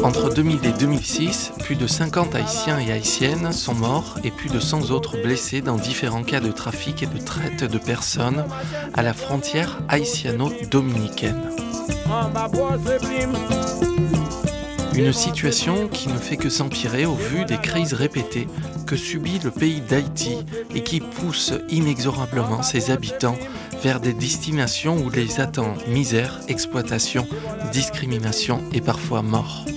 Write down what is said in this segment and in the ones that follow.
Entre 2000 et 2006, plus de 50 Haïtiens et Haïtiennes sont morts et plus de 100 autres blessés dans différents cas de trafic et de traite de personnes à la frontière haïtiano-dominicaine. Une situation qui ne fait que s'empirer au vu des crises répétées que subit le pays d'Haïti et qui pousse inexorablement ses habitants vers des destinations où les attend misère, exploitation, discrimination et parfois mort.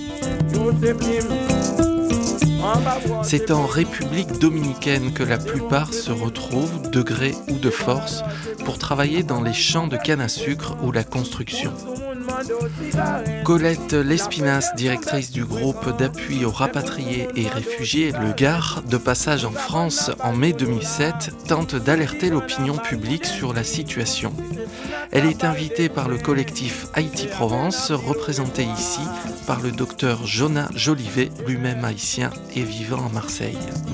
C'est en République dominicaine que la plupart se retrouvent, de gré ou de force, pour travailler dans les champs de canne à sucre ou la construction. Colette Lespinasse, directrice du groupe d'appui aux rapatriés et réfugiés, le GAR, de passage en France en mai 2007, tente d'alerter l'opinion publique sur la situation. Elle est invitée par le collectif Haïti-Provence, représenté ici par le docteur Jonas Jolivet, lui-même haïtien et vivant à Marseille.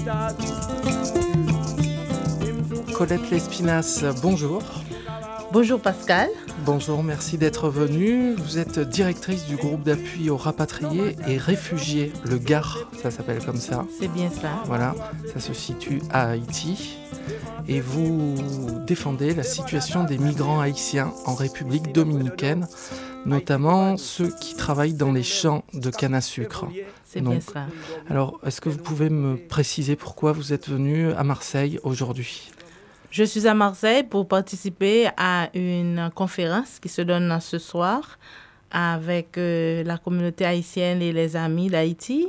Colette Lespinasse, bonjour. Bonjour Pascal. Bonjour, merci d'être venue. Vous êtes directrice du groupe d'appui aux rapatriés et réfugiés, le GAR, ça s'appelle comme ça. C'est bien ça. Voilà, ça se situe à Haïti. Et vous défendez la situation des migrants haïtiens en République dominicaine, notamment ceux qui travaillent dans les champs de canne à sucre. C'est bien ça. Alors, est-ce que vous pouvez me préciser pourquoi vous êtes venu à Marseille aujourd'hui ? Je suis à Marseille pour participer à une conférence qui se donne ce soir avec la communauté haïtienne et les amis d'Haïti.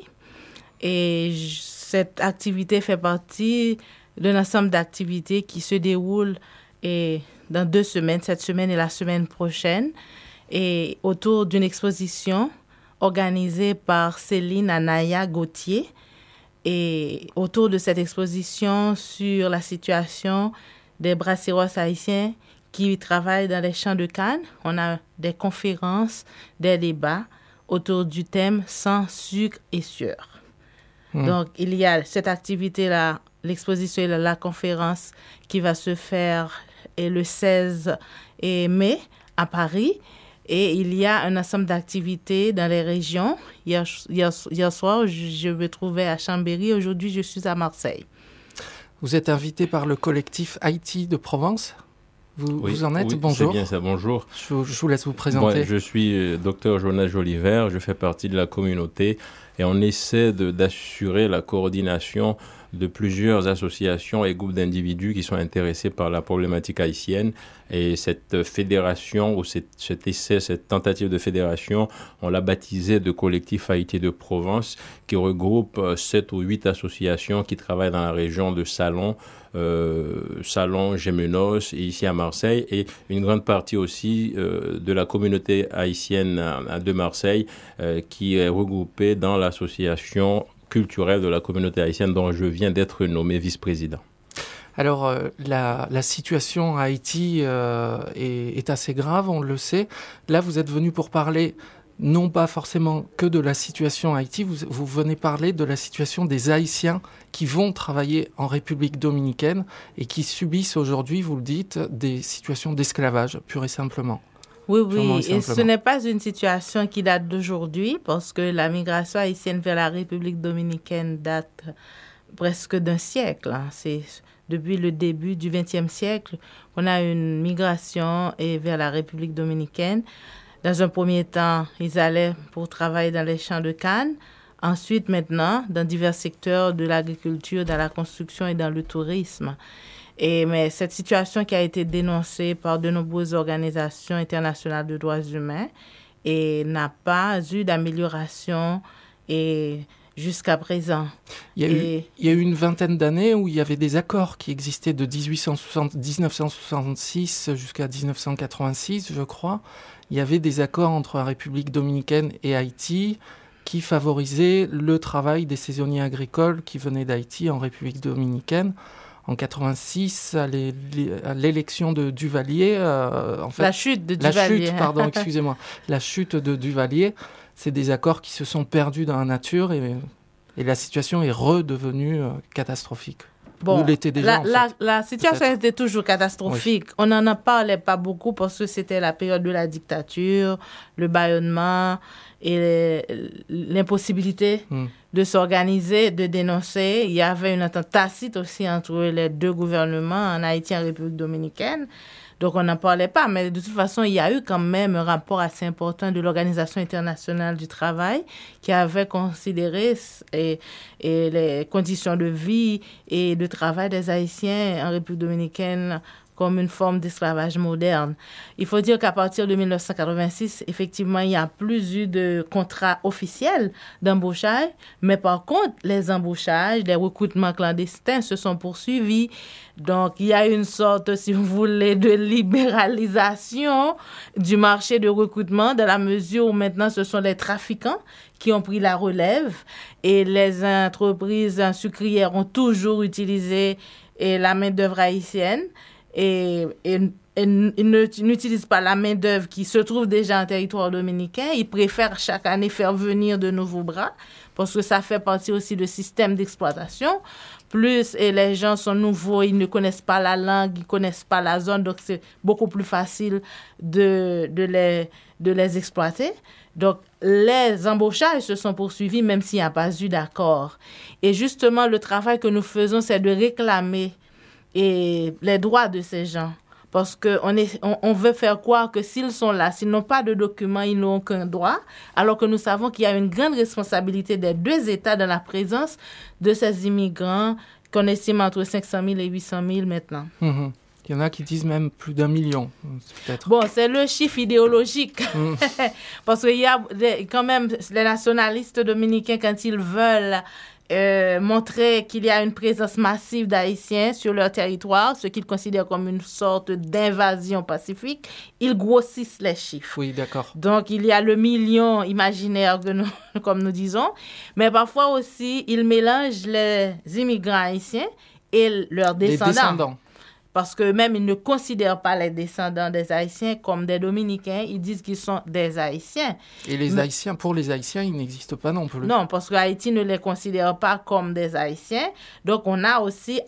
Et cette activité fait partie d'un ensemble d'activités qui se déroulent dans 2 semaines, cette semaine et la semaine prochaine, et autour d'une exposition organisée par Céline Anaya Gauthier. Et autour de cette exposition sur la situation des brasseros haïtiens qui travaillent dans les champs de canne, on a des conférences, des débats autour du thème « Sans sucre et sueur ». Donc, il y a cette activité-là, l'exposition et la conférence qui va se faire le 16 mai à Paris. Et il y a un ensemble d'activités dans les régions. Hier soir, je me trouvais à Chambéry. Aujourd'hui, je suis à Marseille. Vous êtes invité par le collectif Haïti de Provence. Vous en êtes ? Oui, bonjour. C'est bien ça, bonjour. Je vous laisse vous présenter. Moi, je suis docteur Jonas Jolivet, je fais partie de la communauté et on essaie d'assurer la coordination de plusieurs associations et groupes d'individus qui sont intéressés par la problématique haïtienne. Et cette fédération, ou cet essai, cette tentative de fédération, on l'a baptisé de collectif Haïti de Provence, qui regroupe 7 ou 8 associations qui travaillent dans la région de Salon, Gémenos, et ici à Marseille, et une grande partie aussi de la communauté haïtienne de Marseille qui est regroupée dans l'association culturelle de la communauté haïtienne dont je viens d'être nommé vice-président. Alors, la situation à Haïti est assez grave, on le sait. Là, vous êtes venu pour parler non pas forcément que de la situation à Haïti, vous venez parler de la situation des Haïtiens qui vont travailler en République dominicaine et qui subissent aujourd'hui, vous le dites, des situations d'esclavage, pur et simplement. Oui, et ce n'est pas une situation qui date d'aujourd'hui, parce que la migration haïtienne vers la République dominicaine date presque d'un siècle. C'est depuis le début du XXe siècle qu'on a une migration vers la République dominicaine. Dans un premier temps, ils allaient pour travailler dans les champs de canne. Ensuite, maintenant, dans divers secteurs de l'agriculture, dans la construction et dans le tourisme. Mais cette situation qui a été dénoncée par de nombreuses organisations internationales de droits humains et n'a pas eu d'amélioration jusqu'à présent. Il y a eu une vingtaine d'années où il y avait des accords qui existaient de 1966 jusqu'à 1986, je crois. Il y avait des accords entre la République dominicaine et Haïti qui favorisaient le travail des saisonniers agricoles qui venaient d'Haïti en République dominicaine. En 86, à l'élection de Duvalier, la chute de Duvalier. La chute de Duvalier, c'est des accords qui se sont perdus dans la nature et la situation est redevenue catastrophique. Ou l'était déjà, la situation était toujours catastrophique. Oui. On n'en a parlé pas beaucoup parce que c'était la période de la dictature, le bâillonnement et l'impossibilité de s'organiser, de dénoncer. Il y avait une entente tacite aussi entre les deux gouvernements en Haïti et en République dominicaine. Donc, on n'en parlait pas, mais de toute façon, il y a eu quand même un rapport assez important de l'Organisation internationale du travail qui avait considéré les conditions de vie et de travail des Haïtiens en République dominicaine comme une forme d'esclavage moderne. Il faut dire qu'à partir de 1986, effectivement, il n'y a plus eu de contrat officiel d'embauchage, mais par contre, les embauchages, les recrutements clandestins se sont poursuivis. Donc, il y a une sorte, si vous voulez, de libéralisation du marché de recrutement dans la mesure où maintenant, ce sont les trafiquants qui ont pris la relève et les entreprises sucrières ont toujours utilisé la main-d'œuvre haïtienne. Et n'utilisent pas la main-d'œuvre qui se trouve déjà en territoire dominicain. Ils préfèrent chaque année faire venir de nouveaux bras parce que ça fait partie aussi du système d'exploitation. Plus et les gens sont nouveaux, ils ne connaissent pas la langue, ils ne connaissent pas la zone, donc c'est beaucoup plus facile de les exploiter. Donc, les embauchages se sont poursuivis même s'il n'y a pas eu d'accord. Et justement, le travail que nous faisons, c'est de réclamer et les droits de ces gens. Parce qu'on veut faire croire que s'ils sont là, s'ils n'ont pas de documents, ils n'ont aucun droit, alors que nous savons qu'il y a une grande responsabilité des deux États dans la présence de ces immigrants qu'on estime entre 500 000 et 800 000 maintenant. Mmh. Il y en a qui disent même plus d'1 million, peut-être. Bon, c'est le chiffre idéologique. Parce qu'il y a quand même les nationalistes dominicains, quand ils veulent montrer qu'il y a une présence massive d'Haïtiens sur leur territoire, ce qu'ils considèrent comme une sorte d'invasion pacifique, ils grossissent les chiffres. Oui, d'accord. Donc, il y a le million imaginaire, comme nous disons, mais parfois aussi, ils mélangent les immigrants haïtiens et leurs descendants. Les descendants. Parce qu'eux-mêmes, ils ne considèrent pas les descendants des Haïtiens comme des Dominicains. Ils disent qu'ils sont des Haïtiens. Et les Haïtiens, pour les Haïtiens, ils n'existent pas non plus. Non, parce que Haïti ne les considère pas comme des Haïtiens. Donc, on a aussi,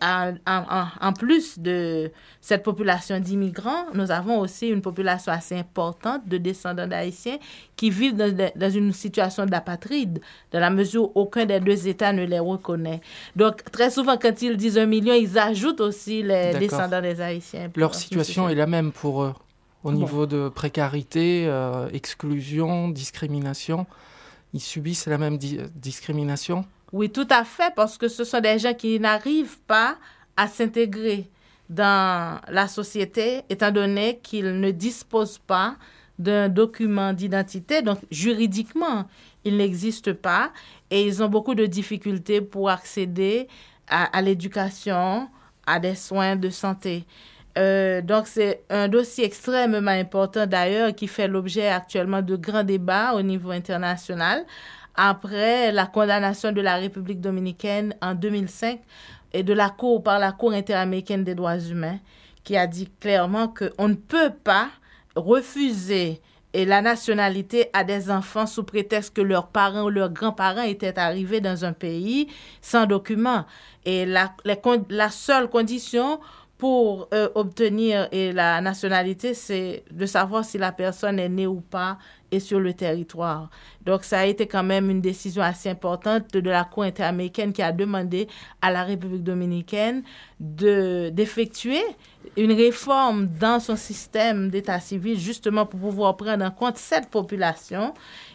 en plus de cette population d'immigrants, nous avons aussi une population assez importante de descendants d'Haïtiens qui vivent dans une situation d'apatride, dans la mesure où aucun des deux États ne les reconnaît. Donc, très souvent, quand ils disent 1 million, ils ajoutent aussi les descendants des Haïtiens. Leur situation est la même pour eux, au niveau de précarité, exclusion, discrimination. Ils subissent la même discrimination? Oui, tout à fait, parce que ce sont des gens qui n'arrivent pas à s'intégrer dans la société, étant donné qu'ils ne disposent pas d'un document d'identité. Donc, juridiquement, ils n'existent pas et ils ont beaucoup de difficultés pour accéder à l'éducation, à des soins de santé. Donc, c'est un dossier extrêmement important d'ailleurs qui fait l'objet actuellement de grands débats au niveau international après la condamnation de la République dominicaine en 2005 et par la Cour interaméricaine des droits humains qui a dit clairement qu'on ne peut pas refuser la nationalité à des enfants sous prétexte que leurs parents ou leurs grands-parents étaient arrivés dans un pays sans document. Et la seule condition pour obtenir la nationalité, c'est de savoir si la personne est née ou pas et sur le territoire. Donc, ça a été quand même une décision assez importante de la Cour interaméricaine qui a demandé à la République dominicaine d'effectuer une réforme dans son système d'état civil, justement pour pouvoir prendre en compte cette population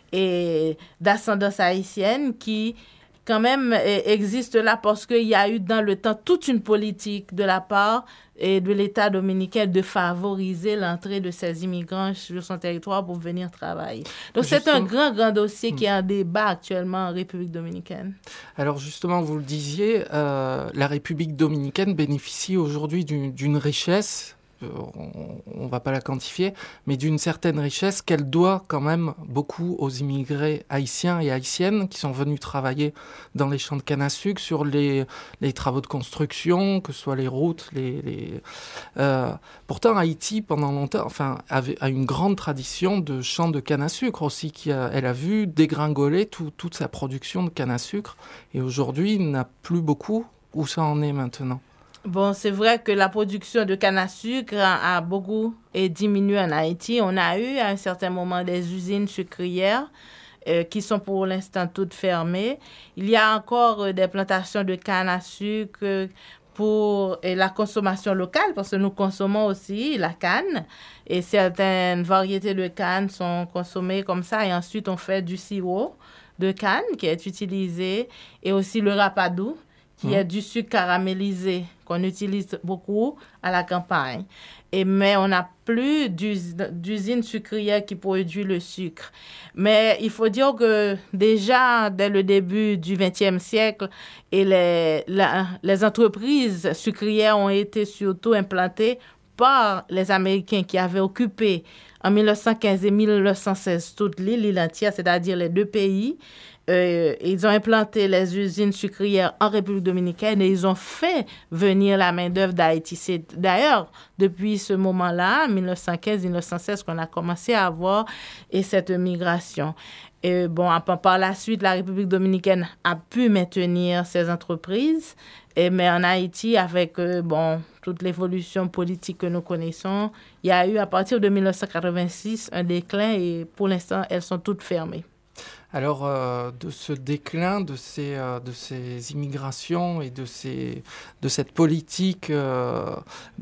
et d'ascendance haïtienne qui quand même existe là parce qu'il y a eu dans le temps toute une politique de la part de l'État dominicain de favoriser l'entrée de ces immigrants sur son territoire pour venir travailler. Donc, c'est un grand dossier qui est en débat actuellement en République dominicaine. Alors, justement, vous le disiez, la République dominicaine bénéficie aujourd'hui d'une richesse, on ne va pas la quantifier, mais d'une certaine richesse qu'elle doit quand même beaucoup aux immigrés haïtiens et haïtiennes qui sont venus travailler dans les champs de canne à sucre, sur les travaux de construction, que ce soit les routes. Pourtant, Haïti, pendant longtemps, a une grande tradition de champs de canne à sucre aussi. Elle a vu dégringoler toute sa production de canne à sucre. Et aujourd'hui, il n'a plus beaucoup. Où ça en est maintenant ? Bon, c'est vrai que la production de canne à sucre a beaucoup diminué en Haïti. On a eu à un certain moment des usines sucrières qui sont pour l'instant toutes fermées. Il y a encore des plantations de canne à sucre pour la consommation locale, parce que nous consommons aussi la canne et certaines variétés de canne sont consommées comme ça et ensuite on fait du sirop de canne qui est utilisé et aussi le rapadou qui est du sucre caramélisé qu'on utilise beaucoup à la campagne. Mais on n'a plus d'usine sucrière qui produit le sucre. Mais il faut dire que déjà, dès le début du XXe siècle, et les entreprises sucrières ont été surtout implantées par les Américains qui avaient occupé en 1915 et 1916 toute l'île entière, c'est-à-dire les deux pays. Ils ont implanté les usines sucrières en République dominicaine et ils ont fait venir la main-d'œuvre d'Haïti. C'est d'ailleurs depuis ce moment-là, 1915-1916, qu'on a commencé à avoir cette migration. Et bon, par la suite, la République dominicaine a pu maintenir ses entreprises, mais en Haïti, avec toute l'évolution politique que nous connaissons, il y a eu à partir de 1986 un déclin et pour l'instant, elles sont toutes fermées. Alors, de ce déclin, de ces immigrations et de cette politique de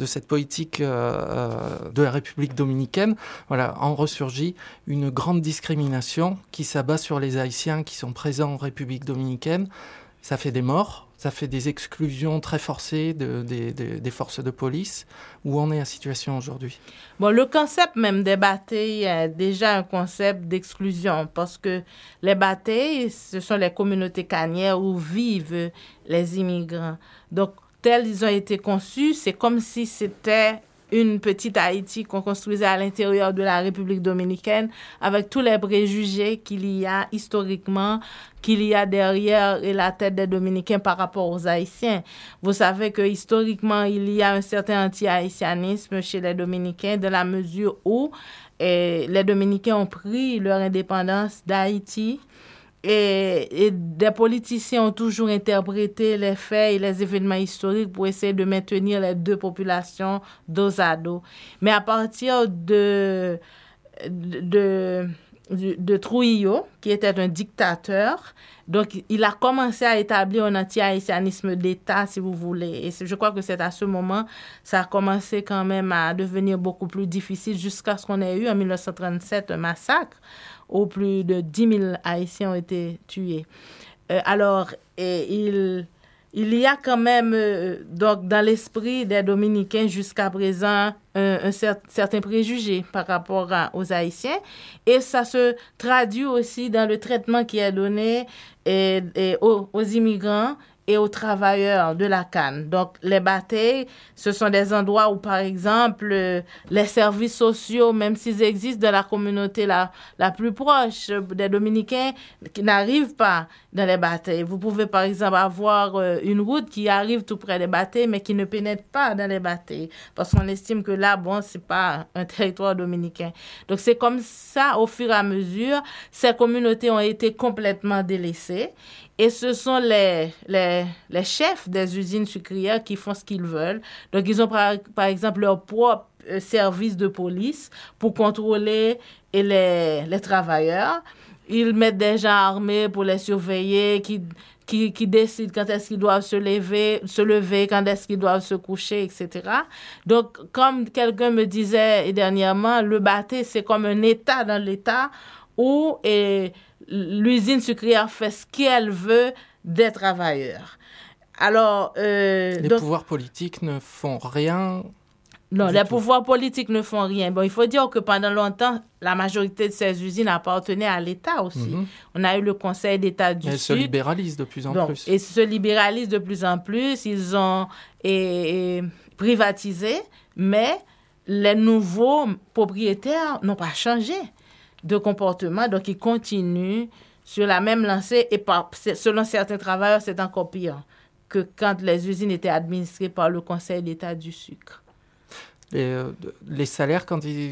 la République dominicaine, voilà, en ressurgit une grande discrimination qui s'abat sur les Haïtiens qui sont présents en République dominicaine. Ça fait des morts, ça fait des exclusions très forcées des forces de police. Où en est la situation aujourd'hui? Bon, le concept même des bâtés est déjà un concept d'exclusion parce que les bâtés, ce sont les communautés cannières où vivent les immigrants. Donc, tels ils ont été conçus, c'est comme si c'était une petite Haïti qu'on construisait à l'intérieur de la République dominicaine avec tous les préjugés qu'il y a historiquement, qu'il y a derrière la tête des Dominicains par rapport aux Haïtiens. Vous savez que historiquement, il y a un certain anti-haïtianisme chez les Dominicains dans la mesure où les Dominicains ont pris leur indépendance d'Haïti. Et des politiciens ont toujours interprété les faits et les événements historiques pour essayer de maintenir les deux populations dos à dos. Mais à partir de Trujillo, qui était un dictateur, donc il a commencé à établir un anti-haïtianisme d'État, si vous voulez. Et je crois que c'est à ce moment, ça a commencé quand même à devenir beaucoup plus difficile jusqu'à ce qu'on ait eu en 1937 un massacre où plus de 10 000 Haïtiens ont été tués. Il y a quand même, donc, dans l'esprit des Dominicains jusqu'à présent, un certain préjugé par rapport aux Haïtiens. Et ça se traduit aussi dans le traitement qui est donné aux immigrants et aux travailleurs de la canne. Donc, les bâtés, ce sont des endroits où, par exemple, les services sociaux, même s'ils existent dans la communauté la plus proche des Dominicains, qui n'arrivent pas dans les bâtés. Vous pouvez, par exemple, avoir une route qui arrive tout près des bâtés, mais qui ne pénètre pas dans les bâtés, parce qu'on estime que là, c'est pas un territoire dominicain. Donc, c'est comme ça, au fur et à mesure, ces communautés ont été complètement délaissées. Et ce sont les chefs des usines sucrières qui font ce qu'ils veulent. Donc, ils ont par exemple leur propre service de police pour contrôler les travailleurs. Ils mettent des gens armés pour les surveiller, qui décident quand est-ce qu'ils doivent se lever, quand est-ce qu'ils doivent se coucher, etc. Donc, comme quelqu'un me disait dernièrement, le bâté, c'est comme un État dans l'État où l'usine sucrière fait ce qu'elle veut des travailleurs. Alors, les pouvoirs politiques ne font rien. Non, les pouvoirs politiques ne font rien. Bon, il faut dire que pendant longtemps, la majorité de ces usines appartenaient à l'État aussi. Mm-hmm. On a eu le Conseil d'État du Sud. Elles se libéralisent de plus en plus. Et se libéralisent de plus en plus. Ils ont privatisé, mais les nouveaux propriétaires n'ont pas changé de comportement, donc ils continuent sur la même lancée et selon certains travailleurs, c'est encore pire que quand les usines étaient administrées par le Conseil d'État du sucre. Les salaires,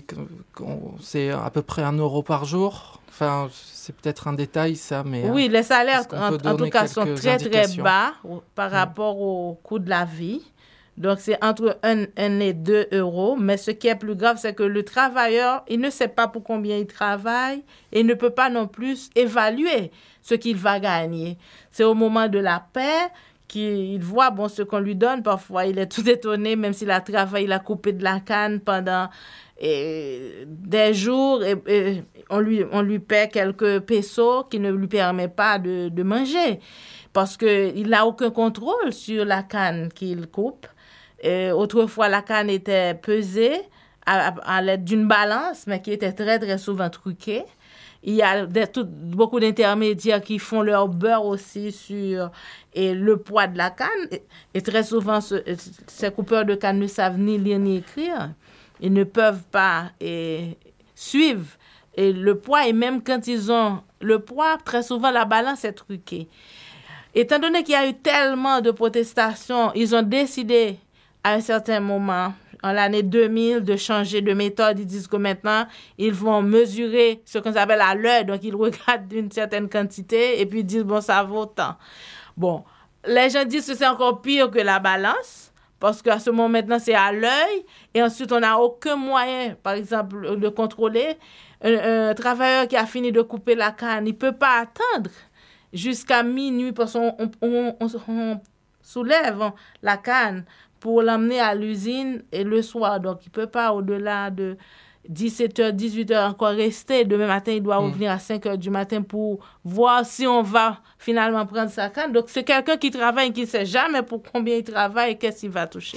c'est à peu près 1 euro par jour. Enfin, c'est peut-être un détail, ça, mais... Oui, les salaires, en tout cas, sont très, très bas par rapport au coût de la vie. Donc, c'est entre 1 et 2 euros. Mais ce qui est plus grave, c'est que le travailleur, il ne sait pas pour combien il travaille et il ne peut pas non plus évaluer ce qu'il va gagner. C'est au moment de la paie qu'il voit ce qu'on lui donne. Parfois, il est tout étonné, même s'il a travaillé, il a coupé de la canne pendant des jours et on lui paie quelques pesos qui ne lui permet pas de manger parce qu'il n'a aucun contrôle sur la canne qu'il coupe. Autrefois, la canne était pesée à l'aide d'une balance, mais qui était très, très souvent truquée. Il y a beaucoup d'intermédiaires qui font leur beurre aussi sur le poids de la canne. Et très souvent, ces coupeurs de canne ne savent ni lire ni écrire. Ils ne peuvent pas suivre le poids. Et même quand ils ont le poids, très souvent, la balance est truquée. Étant donné qu'il y a eu tellement de protestations, ils ont décidé à un certain moment, en l'année 2000, de changer de méthode. Ils disent que maintenant, ils vont mesurer ce qu'on appelle à l'heure. Donc, ils regardent une certaine quantité et puis ils disent, ça vaut tant. Les gens disent que c'est encore pire que la balance parce qu'à ce moment, maintenant, c'est à l'œil et ensuite, on n'a aucun moyen, par exemple, de contrôler. Un travailleur qui a fini de couper la canne, il ne peut pas attendre jusqu'à minuit parce qu'on soulève la canne pour l'emmener à l'usine et le soir. Donc, il ne peut pas au-delà de 17h, 18h encore rester. Demain matin, il doit revenir à 5h du matin pour voir si on va finalement prendre sa canne. Donc, c'est quelqu'un qui travaille et qui ne sait jamais pour combien il travaille et qu'est-ce qu'il va toucher.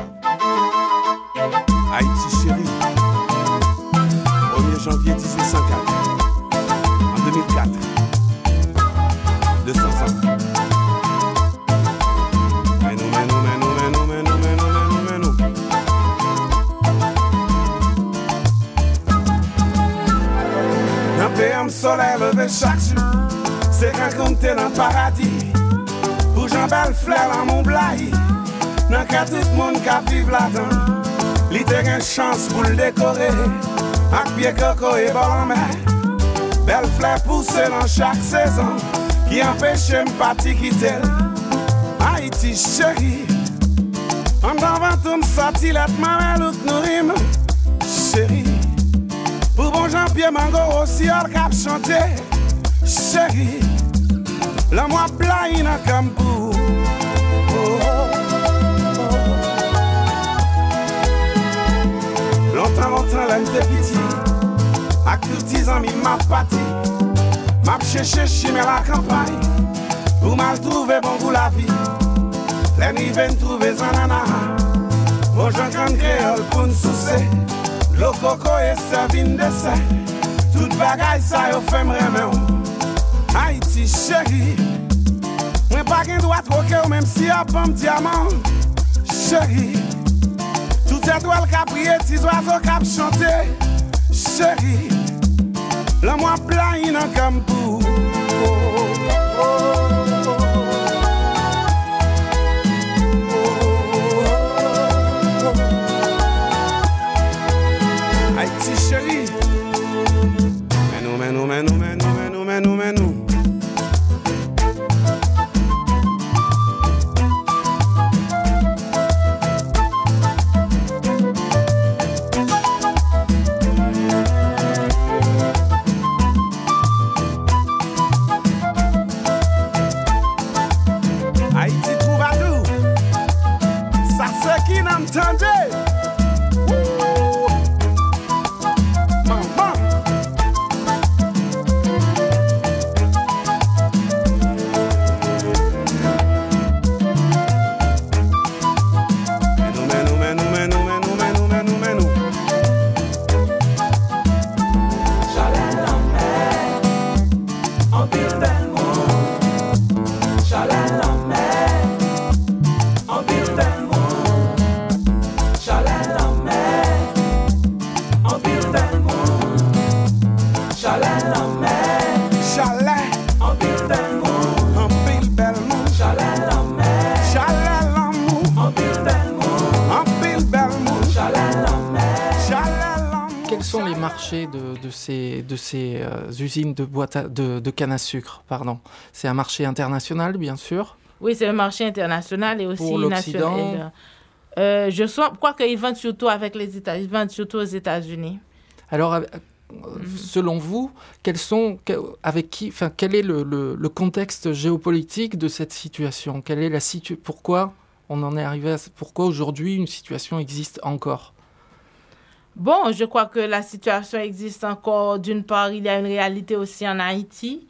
Haïti chérie, 1er janvier 1804, en 2004, 200 ans. Un soleil levé chaque jour, c'est quand on t'est dans le paradis. Pour Jean-Bel Fleur dans mon blaye, dans cas tout le monde qui vive là-dedans. Il te une chance pour le décorer, avec pied coco et bord en mer. Belle fleur pousse dans chaque saison, qui empêche m'pati quitter. Haïti chérie, en avant tout me sorti la maman l'autre nous rime. Chérie, pour bon Jean-Pierre Mango aussi hors cap chanté. Chérie, la moi blague dans Campou. Longtemps, là m'te piti. Ak tout petits amis m'a pati. M'a cherché chimé la campagne. Pour mal trouver bon pour la vie. Les nuits viennent trouver zanana. Bon Jean Grand créole pour nous soucer. Le coco est servi de dessert. Toute bagaille ça yo fait m'remer. Haïti chérie, moi pas qu'un droit troquer même si y'a pas un diamant. Chérie, toutes ces étoiles qui prier, petits oiseaux qui chanter. Chérie, la moi blague dans Campou. Haïti chérie, mais nous. Haïti trouve à tout, ça c'est qui n'entendait. Quels sont les marchés de ces usines de canne à sucre, pardon? C'est un marché international, bien sûr. Oui, c'est un marché international et aussi pour l'Occident. national. Je crois qu'ils vendent surtout aux États-Unis. Alors, selon vous, quel est le contexte géopolitique de cette situation ? Quelle est pourquoi on en est arrivé pourquoi aujourd'hui une situation existe encore ? Bon, je crois que la situation existe encore. D'une part, il y a une réalité aussi en Haïti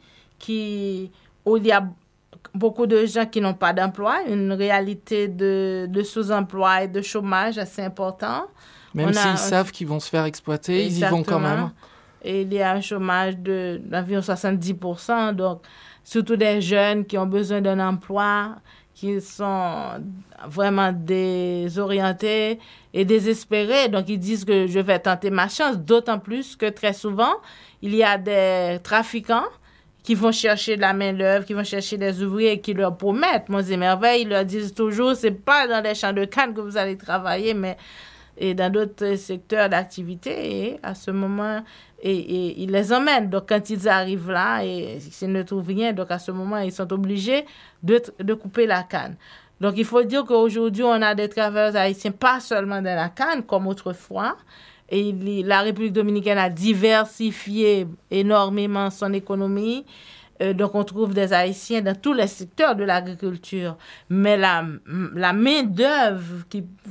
où il y a beaucoup de gens qui n'ont pas d'emploi, une réalité de sous-emploi et de chômage assez important. Même s'ils savent qu'ils vont se faire exploiter, ils y vont quand même. Et il y a un chômage d'environ 70%, donc surtout des jeunes qui ont besoin d'un emploi, qui sont vraiment désorientés et désespérés. Donc, ils disent que je vais tenter ma chance, d'autant plus que très souvent, il y a des trafiquants qui vont chercher de la main-d'œuvre, qui vont chercher des ouvriers qui leur promettent, monts et merveilles, ils leur disent toujours, c'est pas dans les champs de canne que vous allez travailler, mais et dans d'autres secteurs d'activité, et à ce moment, ils les emmènent. Donc, quand ils arrivent là, et s'ils ne trouvent rien, donc à ce moment, ils sont obligés de couper la canne. Donc, il faut dire qu'aujourd'hui, on a des travailleurs haïtiens, pas seulement dans la canne, comme autrefois, et la République dominicaine a diversifié énormément son économie. Donc, on trouve des Haïtiens dans tous les secteurs de l'agriculture. Mais la main-d'œuvre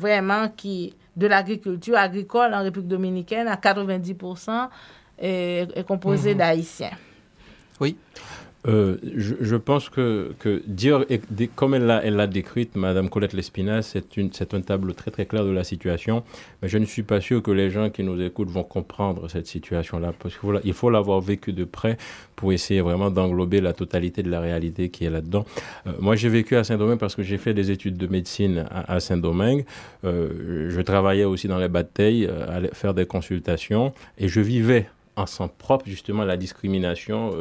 de l'agriculture agricole en République dominicaine, à 90%, est composée d'Haïtiens. Oui. Je pense que dire, comme elle l'a décrite, Madame Colette Lespina, c'est un tableau très très clair de la situation, mais je ne suis pas sûr que les gens qui nous écoutent vont comprendre cette situation-là, parce qu'il faut l'avoir vécu de près pour essayer vraiment d'englober la totalité de la réalité qui est là-dedans. Moi, j'ai vécu à Saint-Domingue parce que j'ai fait des études de médecine à Saint-Domingue. Je travaillais aussi dans les batailles, à faire des consultations, et je vivais en sang propre justement la discrimination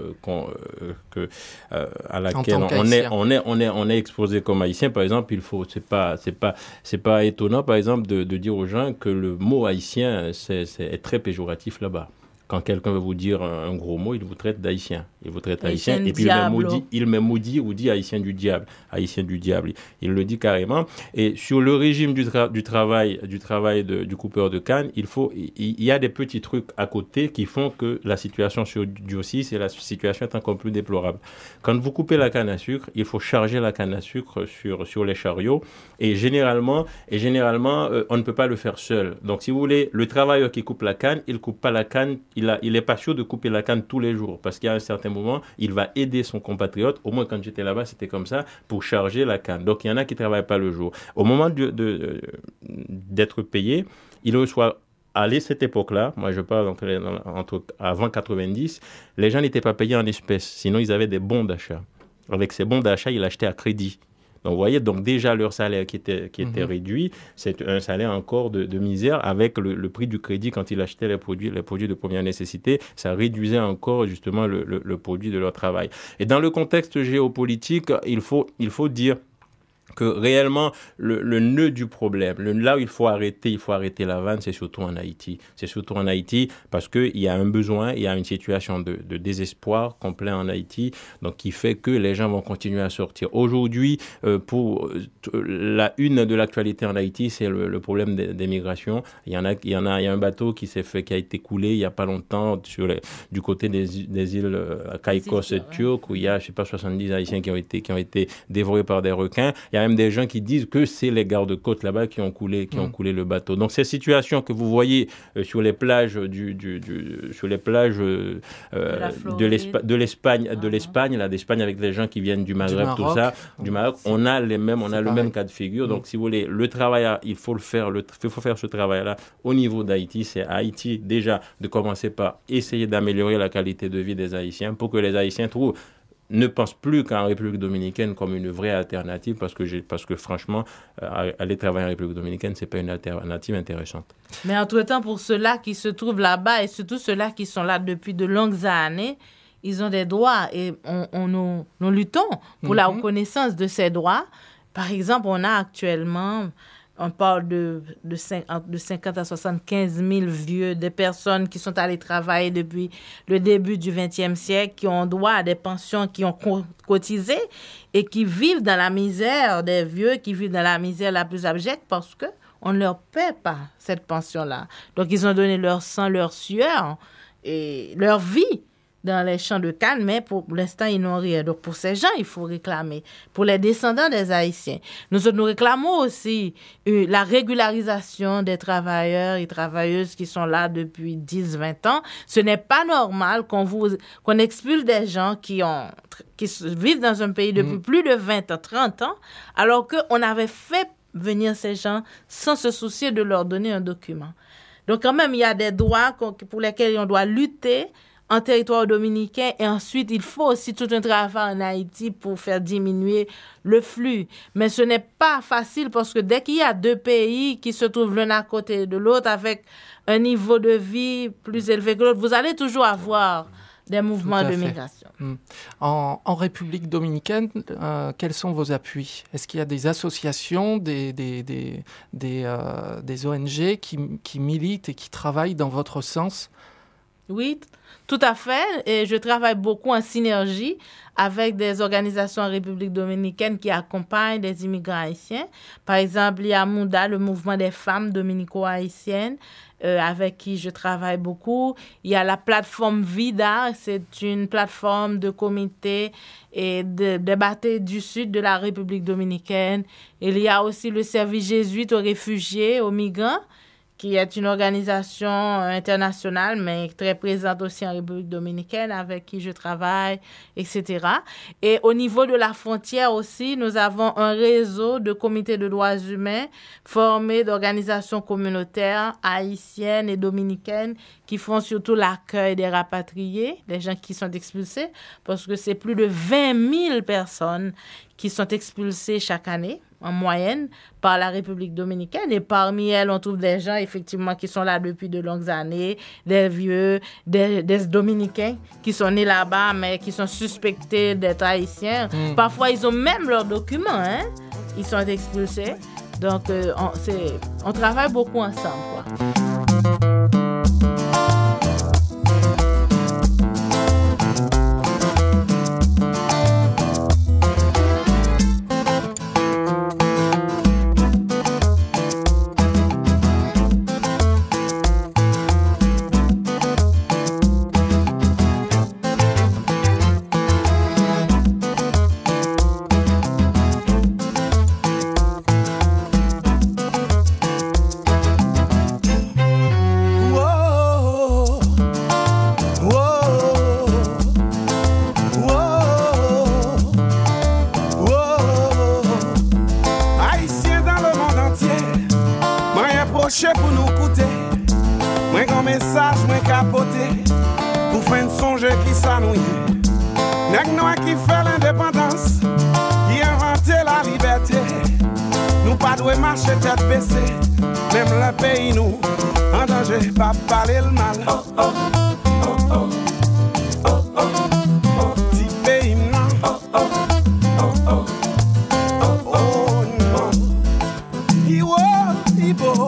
à laquelle on est exposé comme haïtien. Par exemple, c'est pas étonnant par exemple de dire aux gens que le mot haïtien est très péjoratif là-bas. Quand quelqu'un veut vous dire un gros mot, il vous traite d'haïtien. Il vous traite haïtien et puis il me maudit ou dit haïtien du diable. Haïtien du diable. Il le dit carrément. Et sur le régime du travail du coupeur de canne, il y a des petits trucs à côté qui font que la situation se durcit et la situation est encore plus déplorable. Quand vous coupez la canne à sucre, il faut charger la canne à sucre sur les chariots et généralement, on ne peut pas le faire seul. Donc, si vous voulez, le travailleur qui coupe la canne, il coupe pas la canne. Il n'est pas sûr de couper la canne tous les jours parce qu'à un certain moment, il va aider son compatriote. Au moins, quand j'étais là-bas, c'était comme ça pour charger la canne. Donc, il y en a qui ne travaillent pas le jour. Au moment d'être payé, il reçoit à cette époque-là, moi je parle avant 90, les gens n'étaient pas payés en espèces. Sinon, ils avaient des bons d'achat. Avec ces bons d'achat, ils achetaient à crédit. Donc, vous voyez, donc déjà leur salaire qui était réduit, c'est un salaire encore de misère avec le prix du crédit quand ils achetaient les produits de première nécessité. Ça réduisait encore justement le produit de leur travail. Et dans le contexte géopolitique, il faut dire que réellement, le nœud du problème, là où il faut arrêter la vanne, c'est surtout en Haïti. C'est surtout en Haïti parce qu'il y a un besoin, il y a une situation de désespoir complet en Haïti, donc qui fait que les gens vont continuer à sortir. Aujourd'hui, pour la une de l'actualité en Haïti, c'est le problème des migrations. Il y a un bateau qui a été coulé il n'y a pas longtemps du côté des îles Caïcos turques, où il y a, 70 Haïtiens qui ont été dévorés par des requins. Il y a même des gens qui disent que c'est les gardes-côtes là-bas qui ont coulé le bateau. Donc ces situations que vous voyez sur les plages de l'Espagne avec les gens qui viennent du Maghreb, tout ça, du Maroc, on a le même cas de figure. Donc si vous voulez, le travail, il faut faire ce travail-là au niveau d'Haïti. C'est à Haïti déjà de commencer par essayer d'améliorer la qualité de vie des Haïtiens pour que les Haïtiens ne pense plus qu'en République dominicaine comme une vraie alternative parce que franchement, aller travailler en République dominicaine, c'est pas une alternative intéressante. Mais entre-temps, pour ceux-là qui se trouvent là-bas et surtout ceux-là qui sont là depuis de longues années, ils ont des droits et nous luttons pour la reconnaissance de ces droits. Par exemple, on a actuellement On parle de 50 à 75 000 vieux, des personnes qui sont allées travailler depuis le début du 20e siècle, qui ont droit à des pensions, qui ont cotisé et qui vivent dans la misère, des vieux qui vivent dans la misère la plus abjecte parce qu'on ne leur paie pas cette pension-là. Donc, ils ont donné leur sang, leur sueur et leur vie dans les champs de canne, mais pour l'instant, ils n'ont rien. Donc, pour ces gens, il faut réclamer. Pour les descendants des Haïtiens, nous réclamons aussi la régularisation des travailleurs et travailleuses qui sont là depuis 10-20 ans. Ce n'est pas normal qu'on expulse des gens qui vivent dans un pays depuis plus de 20 ans, 30 ans, alors qu'on avait fait venir ces gens sans se soucier de leur donner un document. Donc, quand même, il y a des droits pour lesquels on doit lutter en territoire dominicain, et ensuite, il faut aussi tout un travail en Haïti pour faire diminuer le flux. Mais ce n'est pas facile parce que dès qu'il y a deux pays qui se trouvent l'un à côté de l'autre avec un niveau de vie plus élevé que l'autre, vous allez toujours avoir des mouvements de migration. En République dominicaine, quels sont vos appuis? Est-ce qu'il y a des associations, des ONG qui militent et qui travaillent dans votre sens? Oui, tout à fait. Et je travaille beaucoup en synergie avec des organisations en République dominicaine qui accompagnent des immigrants haïtiens. Par exemple, il y a MOUDA, le mouvement des femmes dominico-haïtiennes, avec qui je travaille beaucoup. Il y a la plateforme VIDA, c'est une plateforme de comités et de bâtés du sud de la République dominicaine. Il y a aussi le service jésuite aux réfugiés, aux migrants, qui est une organisation internationale, mais très présente aussi en République dominicaine, avec qui je travaille, etc. Et au niveau de la frontière aussi, nous avons un réseau de comités de droits humains formés d'organisations communautaires haïtiennes et dominicaines qui font surtout l'accueil des rapatriés, des gens qui sont expulsés, parce que c'est plus de 20 000 personnes qui sont expulsées chaque année, en moyenne, par la République dominicaine. Et parmi elles, on trouve des gens, effectivement, qui sont là depuis de longues années, des vieux, des Dominicains qui sont nés là-bas, mais qui sont suspectés d'être haïtiens. Parfois, ils ont même leurs documents, hein? Ils sont expulsés. Donc, on travaille beaucoup ensemble, quoi. Pour nous coûter, moi un message, moi capoter, pour faire une songe qui s'annouille. Nèg noir qui fait l'indépendance, qui inventé la liberté. Nous pas doué marcher tête baissée, même le pays nous en danger, pas parler le mal. Oh oh oh oh oh oh oh, petit pays non. Oh oh oh oh oh oh non. Iwo ibo.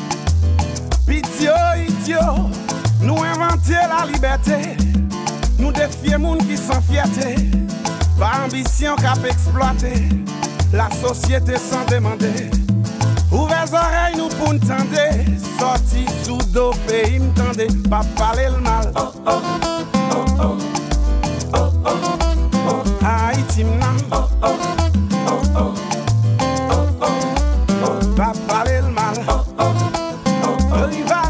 Nous inventer la liberté, nous défier moun qui sans fierté, par ambition qu'a exploiter la société sans demander. Ouvrez les oreilles nous pour entendre, sorti sous dos pays m'tendez, pas parler le mal. Oh oh oh oh oh oh oh, Haïti m'nan. Oh oh oh oh oh oh oh, pas parler le mal. Oh oh oh rival.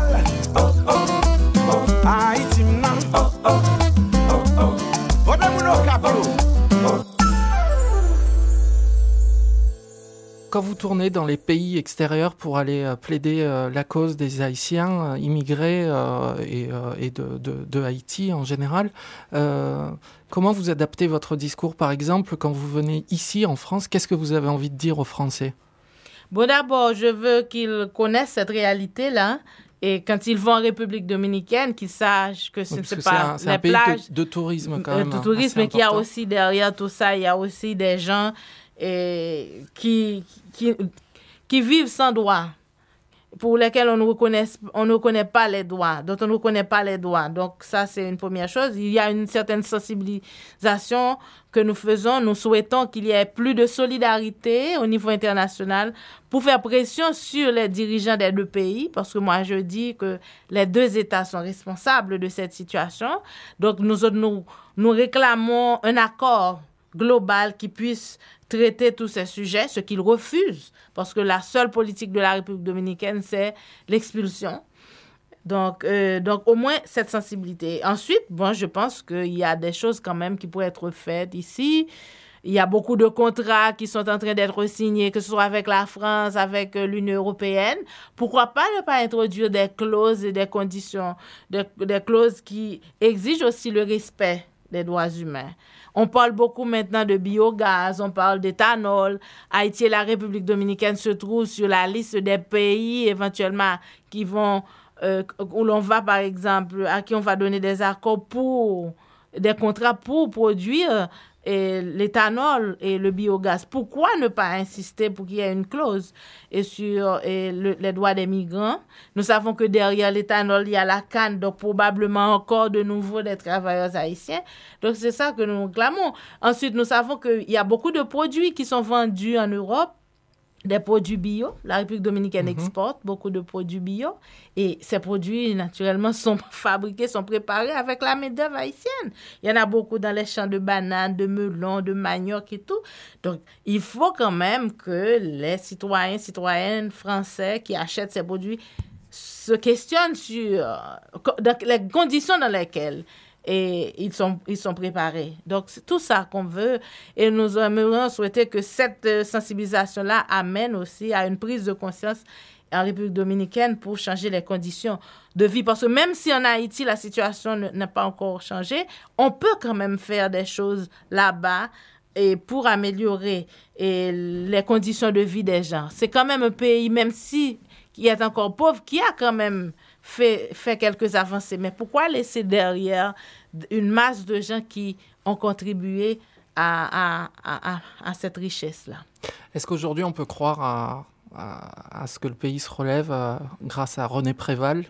Quand vous tournez dans les pays extérieurs pour aller plaider la cause des Haïtiens immigrés et de Haïti en général, comment vous adaptez votre discours? Par exemple, quand vous venez ici en France, qu'est-ce que vous avez envie de dire aux Français? Bon, d'abord, je veux qu'ils connaissent cette réalité-là. Et quand ils vont en République dominicaine, qu'ils sachent que ce n'est pas c'est un pays de tourisme quand même. De tourisme, mais qu'il y a aussi derrière tout ça, il y a aussi des gens qui qui vivent sans droit, pour lesquels on ne reconnaît pas les droits, dont on ne reconnaît pas les droits. Donc, ça, c'est une première chose. Il y a une certaine sensibilisation que nous faisons. Nous souhaitons qu'il y ait plus de solidarité au niveau international pour faire pression sur les dirigeants des deux pays, parce que moi, je dis que les deux États sont responsables de cette situation. Donc, nous réclamons un accord global qui puisse traiter tous ces sujets, ce qu'ils refusent, parce que la seule politique de la République dominicaine, c'est l'expulsion. Donc, au moins, cette sensibilité. Ensuite, je pense qu'il y a des choses quand même qui pourraient être faites ici. Il y a beaucoup de contrats qui sont en train d'être signés, que ce soit avec la France, avec l'Union européenne. Pourquoi pas ne pas introduire des clauses et des conditions, des clauses qui exigent aussi le respect des droits humains. On parle beaucoup maintenant de biogaz, on parle d'éthanol. Haïti et la République dominicaine se trouvent sur la liste des pays éventuellement qui vont, où l'on va par exemple, à qui on va donner des accords des contrats pour produire l'éthanol et le biogaz. Pourquoi ne pas insister pour qu'il y ait une clause sur les droits des migrants? Nous savons que derrière l'éthanol, il y a la canne, donc probablement encore de nouveau des travailleurs haïtiens. Donc, c'est ça que nous réclamons. Ensuite, nous savons qu'il y a beaucoup de produits qui sont vendus en Europe, des produits bio. La République dominicaine exporte beaucoup de produits bio. Et ces produits, naturellement, sont fabriqués, sont préparés avec la main-d'œuvre haïtienne. Il y en a beaucoup dans les champs de bananes, de melons, de manioc et tout. Donc, il faut quand même que les citoyennes français qui achètent ces produits se questionnent sur les conditions dans lesquelles ils sont préparés. Donc, c'est tout ça qu'on veut. Et nous aimerions souhaiter que cette sensibilisation-là amène aussi à une prise de conscience en République dominicaine pour changer les conditions de vie. Parce que même si en Haïti, la situation n'a pas encore changé, on peut quand même faire des choses là-bas et pour améliorer les conditions de vie des gens. C'est quand même un pays, même si qui est encore pauvre, qui a quand même fait quelques avancées. Mais pourquoi laisser derrière une masse de gens qui ont contribué à cette richesse-là? Est-ce qu'aujourd'hui, on peut croire à ce que le pays se relève grâce à René Préval?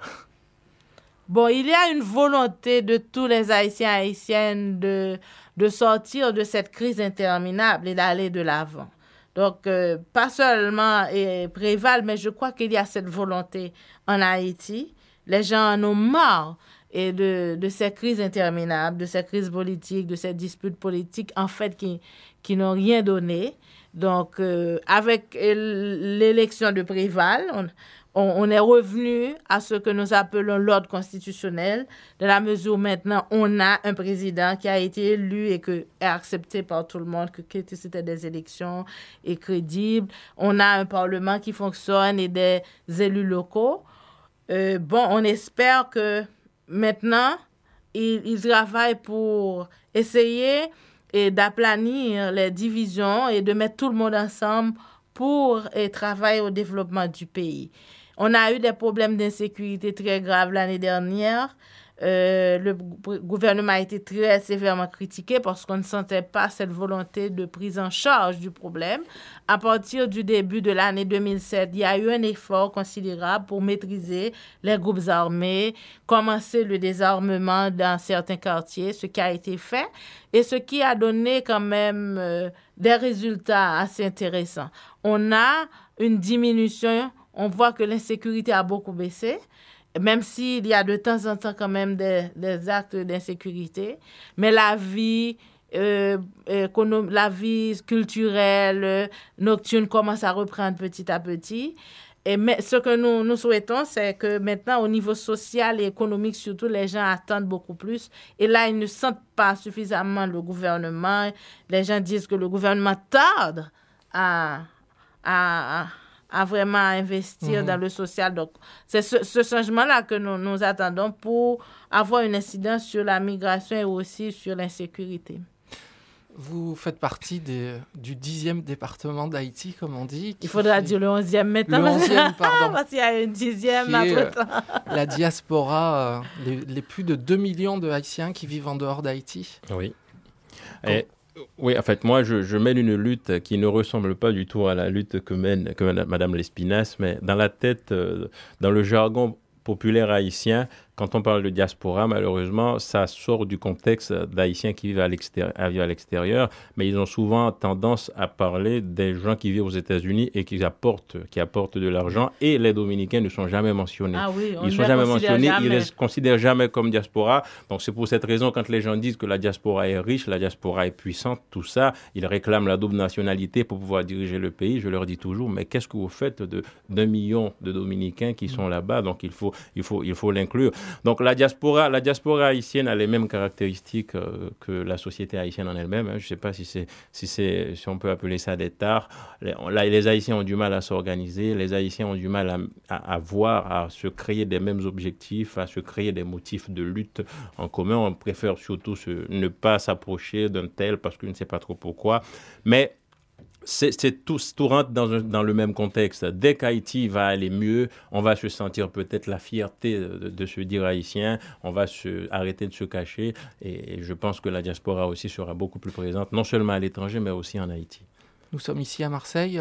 Bon, il y a une volonté de tous les Haïtiens et Haïtiennes de sortir de cette crise interminable et d'aller de l'avant. Donc, pas seulement Préval, mais je crois qu'il y a cette volonté en Haïti. Les gens en ont marre de ces crises interminables, de ces crises politiques, de ces disputes politiques, en fait, qui n'ont rien donné. Donc, avec l'élection de Préval, on est revenu à ce que nous appelons l'ordre constitutionnel, de la mesure où maintenant on a un président qui a été élu et qui est accepté par tout le monde, que c'était des élections et crédibles. On a un parlement qui fonctionne et des élus locaux. On espère que maintenant, ils travaillent pour essayer d'aplanir les divisions et de mettre tout le monde ensemble pour travailler au développement du pays. On a eu des problèmes d'insécurité très graves l'année dernière. Le gouvernement a été très sévèrement critiqué parce qu'on ne sentait pas cette volonté de prise en charge du problème. À partir du début de l'année 2007, il y a eu un effort considérable pour maîtriser les groupes armés, commencer le désarmement dans certains quartiers, ce qui a été fait et ce qui a donné quand même des résultats assez intéressants. On a une diminution, on voit que l'insécurité a beaucoup baissé, même s'il y a de temps en temps quand même des actes d'insécurité, mais la vie culturelle, nocturne commence à reprendre petit à petit. Mais ce que nous souhaitons, c'est que maintenant, au niveau social et économique, surtout, les gens attendent beaucoup plus. Et là, ils ne sentent pas suffisamment le gouvernement. Les gens disent que le gouvernement tarde à vraiment investir dans le social. Donc, c'est ce changement-là que nous attendons pour avoir une incidence sur la migration et aussi sur l'insécurité. Vous faites partie du 10e département d'Haïti, comme on dit. Il faudra dire le 11e maintenant. Le 11e, pardon. Parce qu'il y a un 10e après-temps. La diaspora, les plus de 2 millions de Haïtiens qui vivent en dehors d'Haïti. Oui. Et Oui, en fait, moi, je mène une lutte qui ne ressemble pas du tout à la lutte que mène Madame Lespinasse, mais dans la tête, dans le jargon populaire haïtien, quand on parle de diaspora, malheureusement, ça sort du contexte d'Haïtiens qui vivent à l'extérieur, mais ils ont souvent tendance à parler des gens qui vivent aux États-Unis et qui apportent de l'argent, et les Dominicains ne sont jamais mentionnés. Ah oui, ils ne sont jamais mentionnés, ils ne les considèrent jamais comme diaspora. Donc c'est pour cette raison, quand les gens disent que la diaspora est riche, la diaspora est puissante, tout ça, ils réclament la double nationalité pour pouvoir diriger le pays. Je leur dis toujours, mais qu'est-ce que vous faites d'1 million de Dominicains qui sont là-bas? Donc il faut l'inclure. Donc la diaspora haïtienne a les mêmes caractéristiques que la société haïtienne en elle-même. Je ne sais pas si on peut appeler ça des tares. Les Haïtiens ont du mal à s'organiser, les Haïtiens ont du mal à se créer des mêmes objectifs, à se créer des motifs de lutte en commun. On préfère surtout ne pas s'approcher d'un tel parce qu'on ne sait pas trop pourquoi. Mais tout rentre dans le même contexte. Dès qu'Haïti va aller mieux, on va se sentir peut-être la fierté de se dire haïtien, on va arrêter de se cacher, et je pense que la diaspora aussi sera beaucoup plus présente, non seulement à l'étranger, mais aussi en Haïti. Nous sommes ici à Marseille,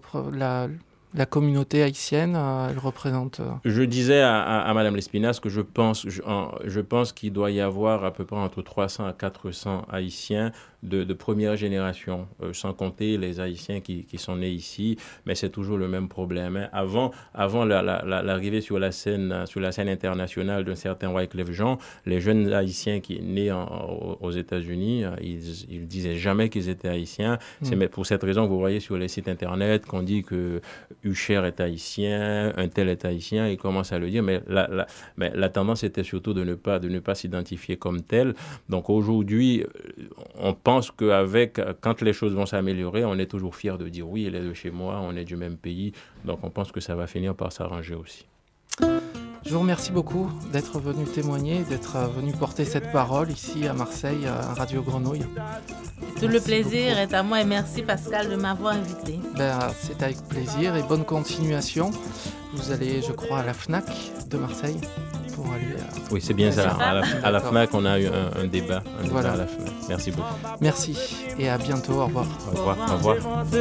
la communauté haïtienne, elle représente... Je disais à Madame Lespinasse que je pense qu'il doit y avoir à peu près entre 300 à 400 Haïtiens de première génération, sans compter les Haïtiens qui sont nés ici, mais c'est toujours le même problème. Avant l'arrivée sur la scène internationale d'un certain Wyclef Jean, les jeunes Haïtiens qui nés aux États-Unis, ils disaient jamais qu'ils étaient Haïtiens. C'est pour cette raison que vous voyez sur les sites internet qu'on dit que Hucher est haïtien, un tel est haïtien, ils commencent à le dire, mais la tendance était surtout de ne pas s'identifier comme tel. Donc aujourd'hui, on pense quand les choses vont s'améliorer, on est toujours fier de dire oui, il est de chez moi, on est du même pays, donc on pense que ça va finir par s'arranger aussi. Je vous remercie beaucoup d'être venu témoigner, d'être venu porter cette parole ici à Marseille, à Radio Grenouille. Tout le plaisir est à moi et merci Pascal de m'avoir invité. C'est avec plaisir et bonne continuation. Vous allez, je crois, à la FNAC de Marseille pour aller... Oui, c'est bien ça. À la FNAC, on a eu un débat voilà. À la FNAC. Merci beaucoup. Merci et à bientôt. Au revoir. Au revoir. Au revoir.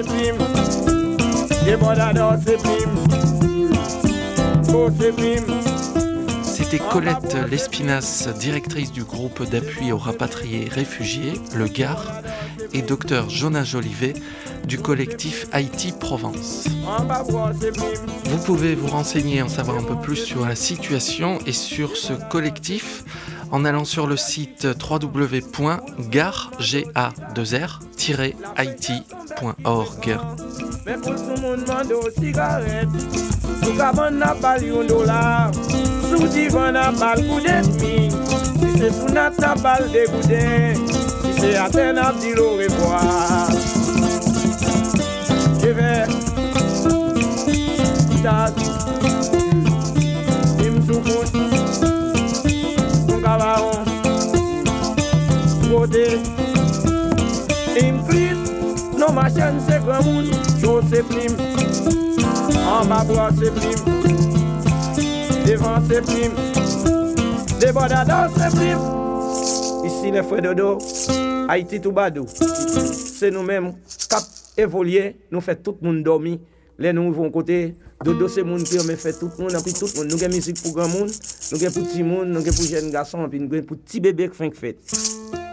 C'était Colette Lespinasse, directrice du groupe d'appui aux rapatriés réfugiés, le GAR, et Dr Jonas Jolivet du collectif Haïti Provence. Vous pouvez vous renseigner, en savoir un peu plus sur la situation et sur ce collectif en allant sur le site www.gar-haïti.org. Mais pour tout le monde demande aux cigarettes, sous cabane n'a pas $1, sous divan n'a pas le coup d'ennemi, si c'est sous nat n'a pas le dégoûté, si c'est à terre n'a dit au revoir. Je vais, il me souffle, mon cabaron, côté, il me crie, non ma chaîne c'est grand monde. C'est prime, en bas bois c'est prime, devant c'est prime, devant d'ador c'est prime. Ici les frères Dodo, Haïti tout badou. C'est nous-mêmes cap évoluer, nous fait tout le monde dormir. Les nous vont côté, Dodo c'est monde qui me fait tout le monde, puis tout le monde. Nous avons musique pour grand monde, nous avons pour petit monde, nous avons pour jeunes garçons, puis nous avons pour petit bébé qui fait fête.